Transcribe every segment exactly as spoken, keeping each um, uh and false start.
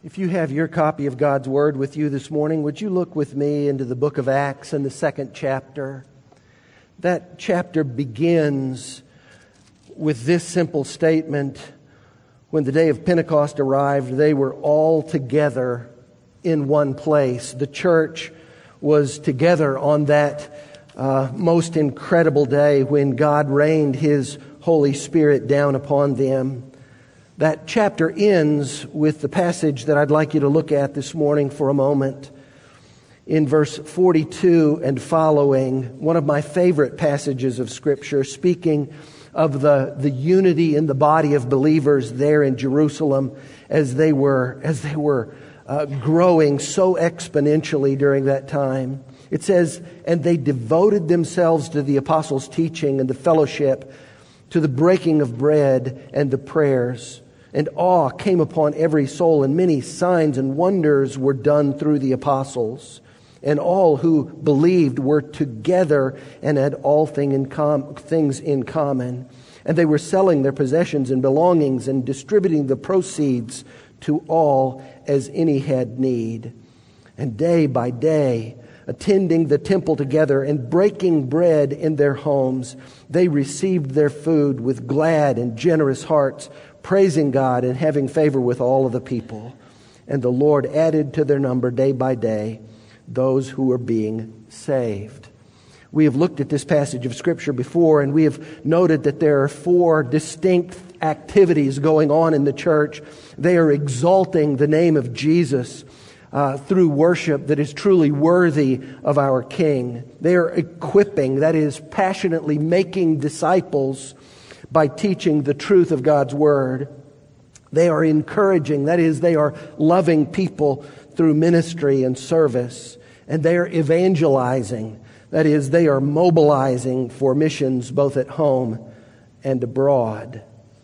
If you have your copy of God's Word with you this morning, would you look with me into the book of Acts and the second chapter? That chapter begins with this simple statement: when the day of Pentecost arrived, they were all together in one place. The church was together on that uh, most incredible day when God rained His Holy Spirit down upon them. That chapter ends with the passage that I'd like you to look at this morning for a moment. In verse forty-two and following, one of my favorite passages of Scripture, speaking of the, the unity in the body of believers there in Jerusalem as they were, as they were uh, growing so exponentially during that time. It says, "And they devoted themselves to the apostles' teaching and the fellowship, to the breaking of bread and the prayers. And awe came upon every soul, and many signs and wonders were done through the apostles. And all who believed were together and had all thing in com- things in common. And they were selling their possessions and belongings and distributing the proceeds to all as any had need. And day by day, attending the temple together and breaking bread in their homes, they received their food with glad and generous hearts, praising God and having favor with all of the people. And the Lord added to their number day by day those who were being saved." We have looked at this passage of Scripture before, and we have noted that there are four distinct activities going on in the church. They are exalting the name of Jesus uh, through worship that is truly worthy of our King. They are equipping, that is, passionately making disciples by teaching the truth of God's Word. They are encouraging, that is, they are loving people through ministry and service. And they are evangelizing, that is, they are mobilizing for missions both at home and abroad.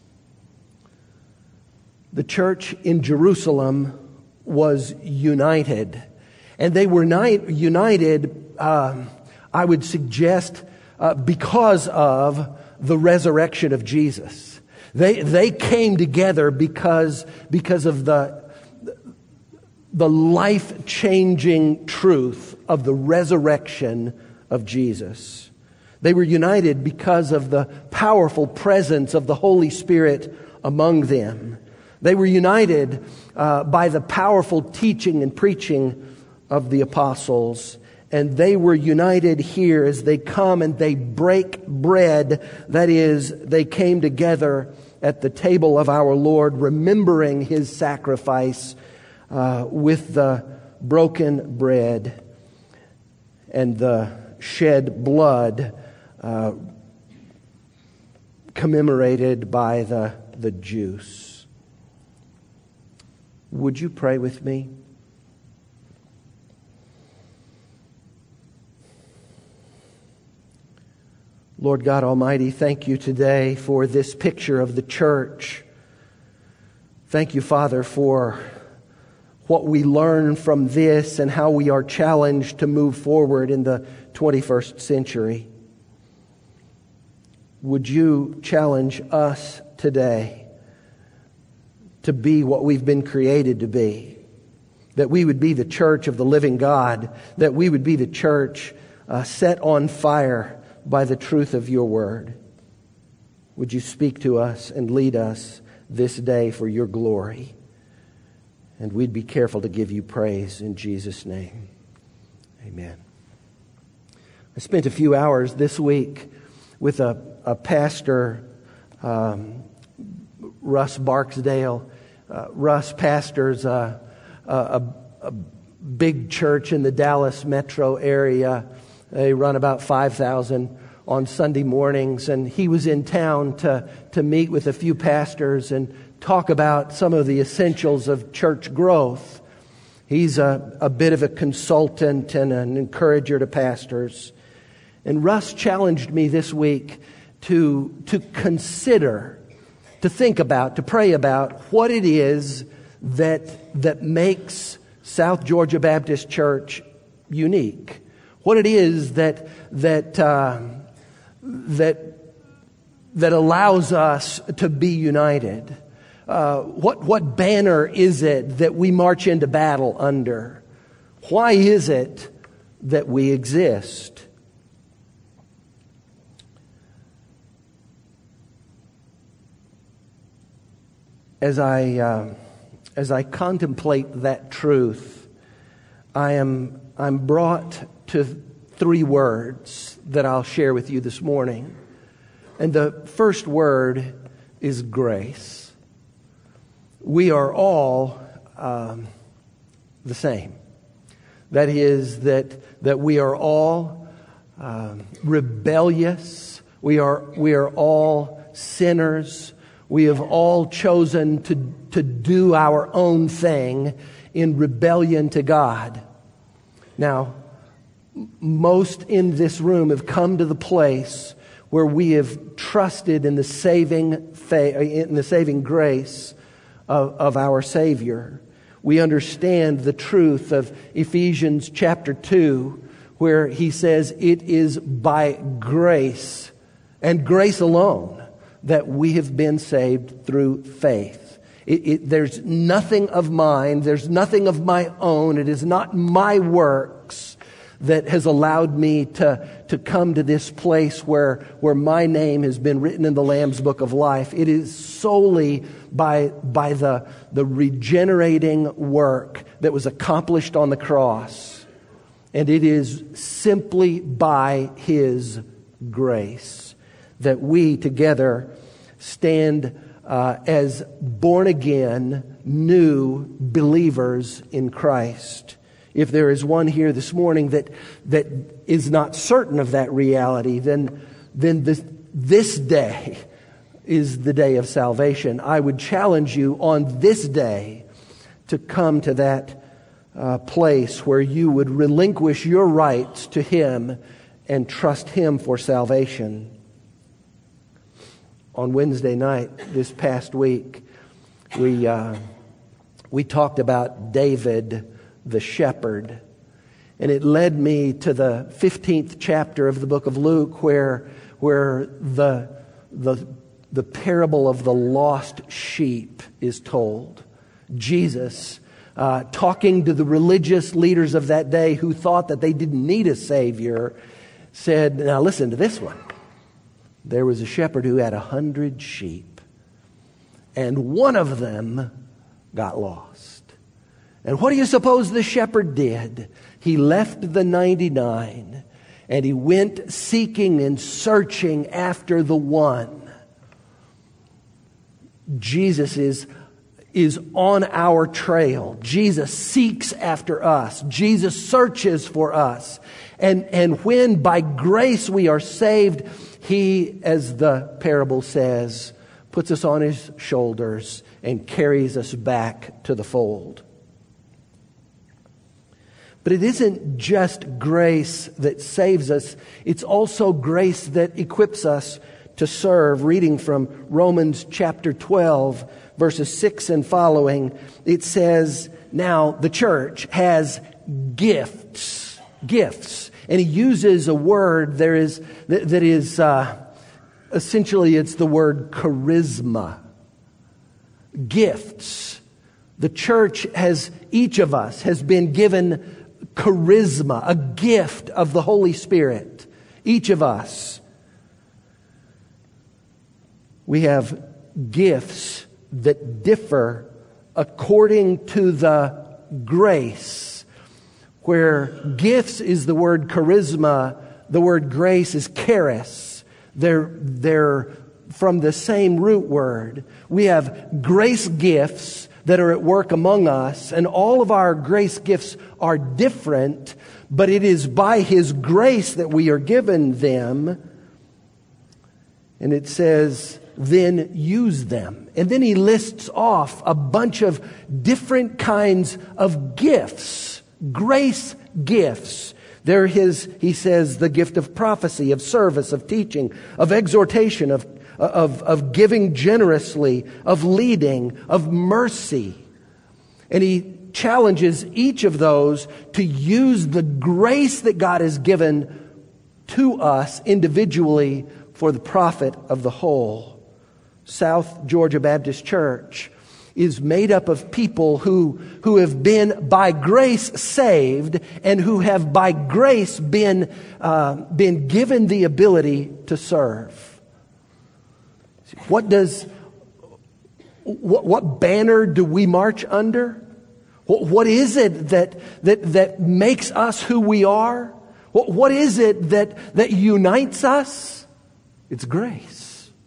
The church in Jerusalem was united. And they were ni- united, uh, I would suggest, uh, because of the resurrection of Jesus. They they came together because because of the the life-changing truth of the resurrection of Jesus. They were united because of the powerful presence of the Holy Spirit among them. They were united uh, by the powerful teaching and preaching of the apostles. And they were united here as they come and they break bread. That is, they came together at the table of our Lord, remembering His sacrifice uh, with the broken bread and the shed blood uh, commemorated by the, the juice. Would you pray with me? Lord God Almighty, thank you today for this picture of the church. Thank you, Father, for what we learn from this and how we are challenged to move forward in the twenty-first century. Would you challenge us today to be what we've been created to be? That we would be the church of the living God. That we would be the church uh, set on fire by the truth of your word. Would you speak to us and lead us this day for your glory? And we'd be careful to give you praise in Jesus' name. Amen. I spent a few hours this week with a, a pastor, um, Russ Barksdale. Uh, Russ pastors a, a, a big church in the Dallas metro area. They run about five thousand on Sunday mornings, and he was in town to, to meet with a few pastors and talk about some of the essentials of church growth. He's a, a bit of a consultant and an encourager to pastors. And Russ challenged me this week to, to consider, to think about, to pray about what it is that, that makes South Georgia Baptist Church unique. What it is that that uh, that that allows us to be united. Uh, what, what banner is it that we march into battle under? Why is it that we exist? As I, uh, as I contemplate that truth, I am I'm brought to three words that I'll share with you this morning. And the first word is grace. We are all um, the same. That is, that that we are all um, rebellious. We are we are all sinners. We have all chosen to to do our own thing in rebellion to God. Now, most in this room have come to the place where we have trusted in the saving faith, in the saving grace of, of our Savior. We understand the truth of Ephesians chapter two, where he says it is by grace and grace alone that we have been saved through faith. It, it, there's nothing of mine, there's nothing of my own. It is not my works that has allowed me to, to come to this place where, where my name has been written in the Lamb's Book of Life. It is solely by, by the, the regenerating work that was accomplished on the cross. And it is simply by His grace that we together stand uh, as born-again, new believers in Christ. If there is one here this morning that that is not certain of that reality, then then this this day is the day of salvation. I would challenge you on this day to come to that uh, place where you would relinquish your rights to Him and trust Him for salvation. On Wednesday night this past week, we uh, we talked about David the shepherd. And it led me to the fifteenth chapter of the book of Luke, where where the the the parable of the lost sheep is told. Jesus, uh, talking to the religious leaders of that day who thought that they didn't need a Savior, said, now listen to this one. There was a shepherd who had a hundred sheep, and one of them got lost. And what do you suppose the shepherd did? He left the ninety-nine and he went seeking and searching after the one. Jesus is, is on our trail. Jesus seeks after us. Jesus searches for us. And, and when by grace we are saved, He, as the parable says, puts us on His shoulders and carries us back to the fold. But it isn't just grace that saves us. It's also grace that equips us to serve. Reading from Romans chapter twelve, verses six and following, it says, now the church has gifts. Gifts. And he uses a word there is that, that is, uh, essentially it's the word charisma. Gifts. The church has, each of us has been given charisma, a gift of the Holy Spirit. Each of us. We have gifts that differ according to the grace. Where gifts is the word charisma, the word grace is charis. They're, they're from the same root word. We have grace gifts that are at work among us, and all of our grace gifts are different, but it is by His grace that we are given them. And it says, then use them. And then he lists off a bunch of different kinds of gifts, grace gifts. They're his, he says, the gift of prophecy, of service, of teaching, of exhortation, of Of, of giving generously, of leading, of mercy. And he challenges each of those to use the grace that God has given to us individually for the profit of the whole. South Georgia Baptist Church is made up of people who, who have been by grace saved and who have by grace been, uh, been given the ability to serve. What does, what, what banner do we march under? What, what is it that, that, that makes us who we are? What, what is it that, that unites us? It's grace.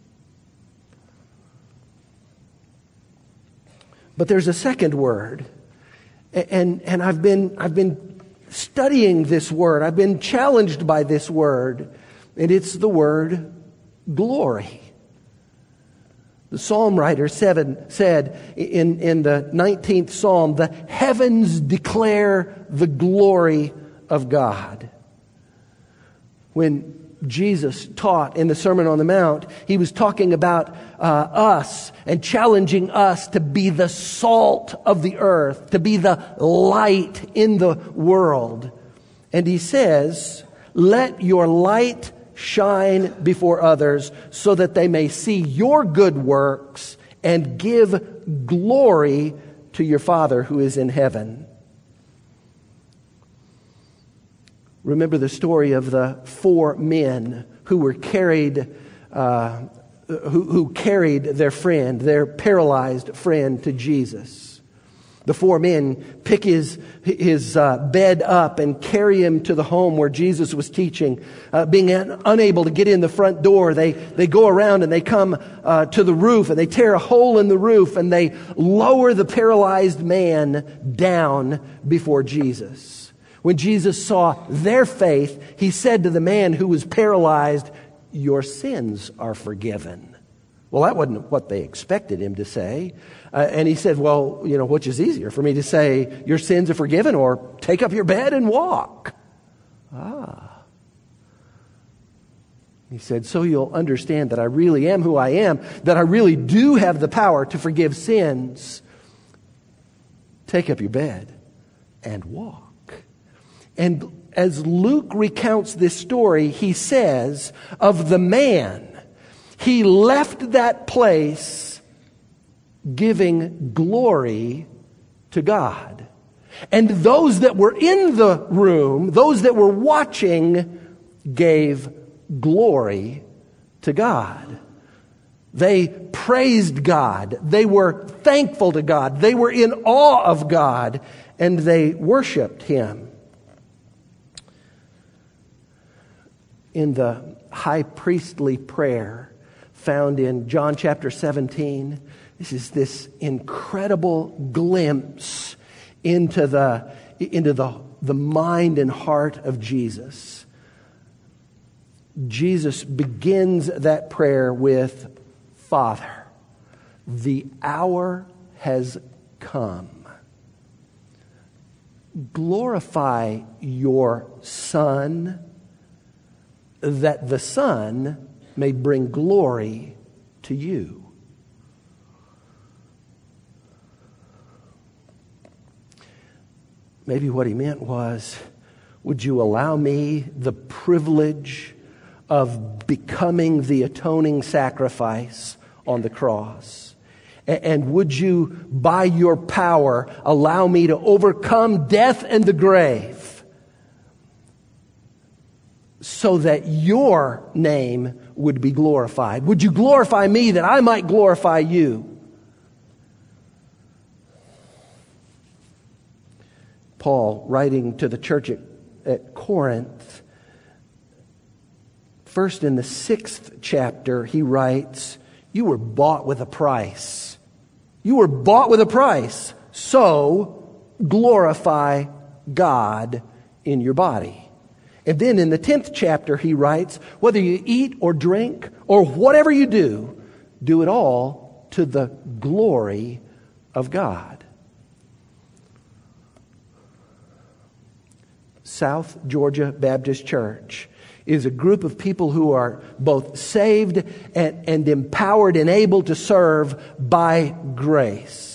But there's a second word, and, and I've been, I've been studying this word. I've been challenged by this word, and it's the word glory. The psalm writer seven said in, in the nineteenth psalm, the heavens declare the glory of God. When Jesus taught in the Sermon on the Mount, he was talking about uh, us and challenging us to be the salt of the earth, to be the light in the world. And he says, let your light shine before others so that they may see your good works and give glory to your Father who is in heaven. Remember the story of the four men who were carried, uh, who, who carried their friend, their paralyzed friend, to Jesus. The four men pick his his uh, bed up and carry him to the home where Jesus was teaching. Uh, being un- unable to get in the front door, they they go around and they come uh, to the roof and they tear a hole in the roof and they lower the paralyzed man down before Jesus. When Jesus saw their faith, he said to the man who was paralyzed, your sins are forgiven. Well, that wasn't what they expected him to say. Uh, and he said, well, you know, which is easier for me to say, your sins are forgiven, or take up your bed and walk? Ah. He said, so you'll understand that I really am who I am, that I really do have the power to forgive sins. Take up your bed and walk. And as Luke recounts this story, he says of the man, he left that place giving glory to God. And those that were in the room, those that were watching, gave glory to God. They praised God. They were thankful to God. They were in awe of God, and they worshiped Him. In the high priestly prayer found in John chapter seventeen, this is this incredible glimpse into the, into the, the mind and heart of Jesus. Jesus begins that prayer with, Father, the hour has come. Glorify your Son, that the Son may bring glory to you. Maybe what he meant was, would you allow me the privilege of becoming the atoning sacrifice on the cross? And would you, by your power, allow me to overcome death and the grave, so that your name would be glorified? Would you glorify me that I might glorify you? Paul, writing to the church at, at Corinth, first in the sixth chapter, he writes, you were bought with a price. You were bought with a price. So glorify God in your body. And then in the tenth chapter, he writes, whether you eat or drink or whatever you do, do it all to the glory of God. South Georgia Baptist Church is a group of people who are both saved and, and empowered and able to serve by grace.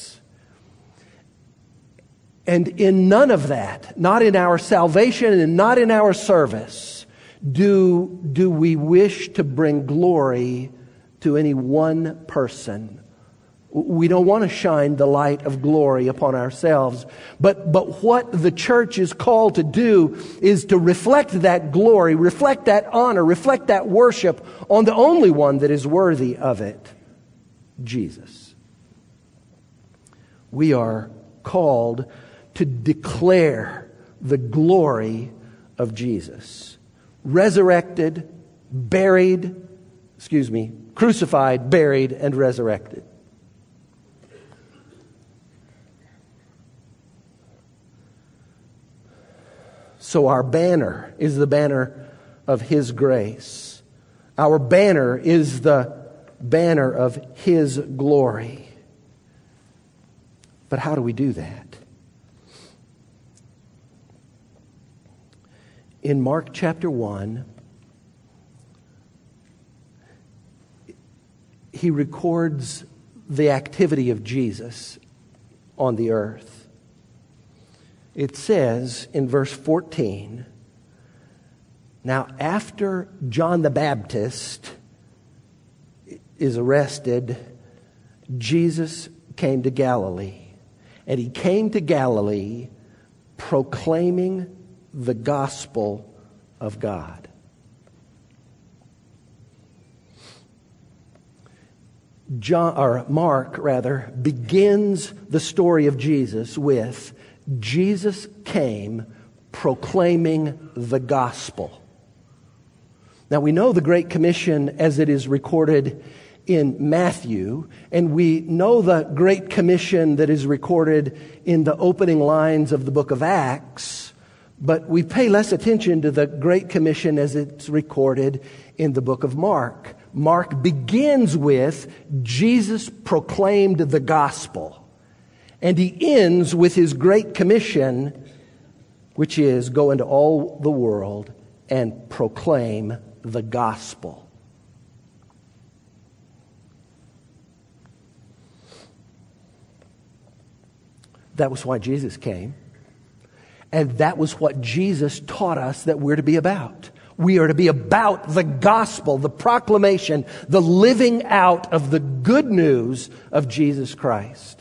And in none of that, not in our salvation and not in our service, do, do we wish to bring glory to any one person We don't want to shine the light of glory upon ourselves. But, but what the church is called to do is to reflect that glory, reflect that honor, reflect that worship on the only one that is worthy of it, Jesus. We are called to declare the glory of Jesus. Resurrected, buried, excuse me, crucified, buried, and resurrected. So our banner is the banner of His grace. Our banner is the banner of His glory. But how do we do that? In Mark chapter one, he records the activity of Jesus on the earth. It says in verse fourteen, now after John the Baptist is arrested, Jesus came to Galilee. And He came to Galilee proclaiming the gospel of God. John, or Mark rather, begins the story of Jesus with, Jesus came proclaiming the gospel. Now we know the Great Commission as it is recorded in Matthew, and we know the Great Commission that is recorded in the opening lines of the book of Acts, but we pay less attention to the Great Commission as it's recorded in the book of Mark. Mark begins with, Jesus proclaimed the gospel. And he ends with his Great Commission, which is, go into all the world and proclaim the gospel. That was why Jesus came. And that was what Jesus taught us that we're to be about. We are to be about the gospel, the proclamation, the living out of the good news of Jesus Christ.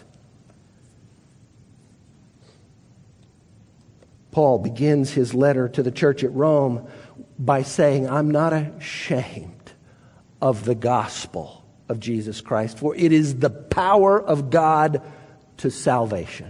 Paul begins his letter to the church at Rome by saying, I'm not ashamed of the gospel of Jesus Christ, for it is the power of God to salvation.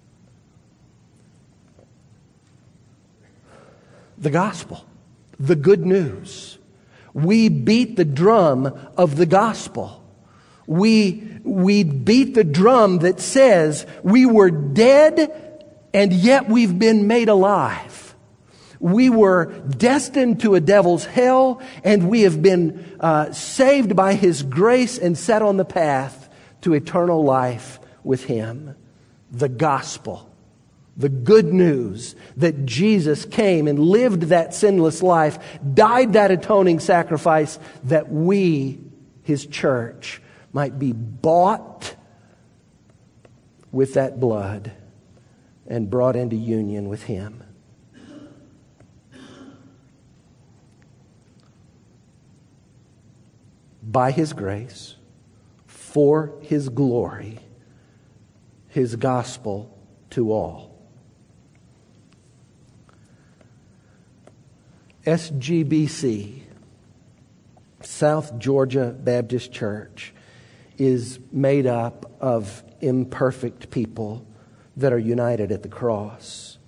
The gospel, the good news. We beat the drum of the gospel. We, we beat the drum that says we were dead and yet we've been made alive. We were destined to a devil's hell, and we have been uh, saved by His grace and set on the path to eternal life with Him. The gospel, the good news that Jesus came and lived that sinless life, died that atoning sacrifice, that we, His church, might be bought with that blood and brought into union with Him. By His grace, for His glory, His gospel to all. S G B C, South Georgia Baptist Church, is made up of imperfect people that are united at the cross.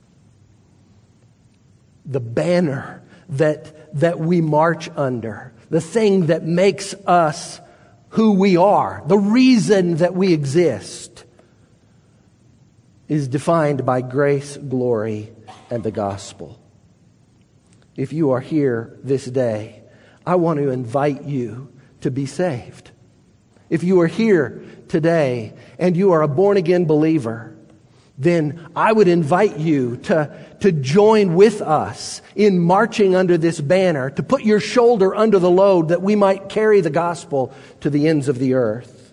The banner that, that we march under, the thing that makes us who we are, the reason that we exist, is defined by grace, glory, and the gospel. If you are here this day, I want to invite you to be saved. If you are here today and you are a born-again believer, then I would invite you to, to join with us in marching under this banner, to put your shoulder under the load that we might carry the gospel to the ends of the earth.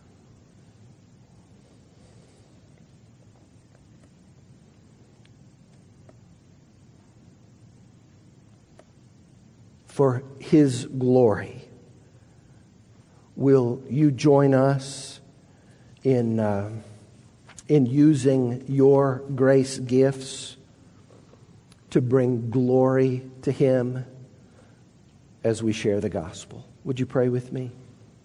For His glory, will you join us in, uh, in using your grace gifts to bring glory to Him as we share the gospel. Would you pray with me?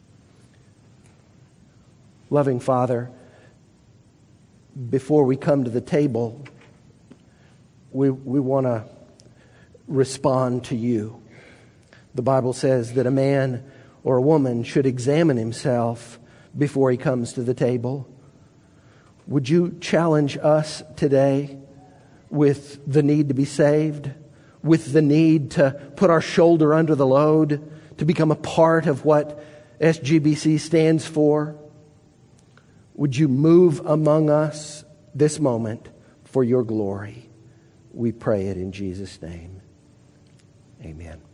Loving Father, before we come to the table, we, we want to respond to you. The Bible says that a man or a woman should examine himself before he comes to the table. Would you challenge us today with the need to be saved, with the need to put our shoulder under the load, to become a part of what S G B C stands for? Would you move among us this moment for your glory? We pray it in Jesus' name. Amen.